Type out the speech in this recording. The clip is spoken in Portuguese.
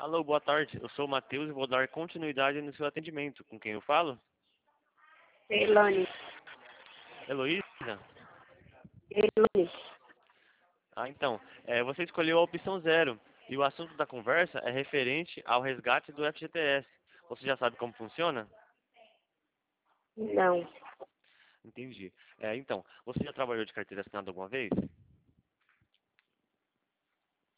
Alô, boa tarde. Eu sou o Matheus e vou dar continuidade no seu atendimento. Com quem eu falo? Elane. Heloísa? Elane. Então, você escolheu a opção 0 e o assunto da conversa é referente ao resgate do FGTS. Você já sabe como funciona? Não. Entendi. Então, você já trabalhou de carteira assinada alguma vez?